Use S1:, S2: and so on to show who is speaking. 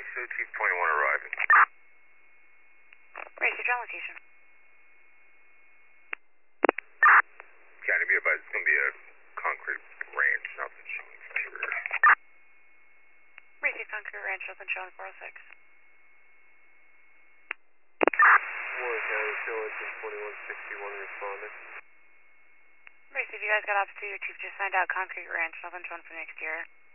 S1: So Chief 21 arriving.
S2: Racer John location.
S1: County, be advised, it's going to be a concrete ranch, nothing showing for sure.
S2: Racer Concrete Ranch, nothing showing 406.
S3: Warren County, show engine 2161 responding.
S2: Racer, if you guys got off to your chief just signed out Concrete Ranch, nothing showing for the exterior.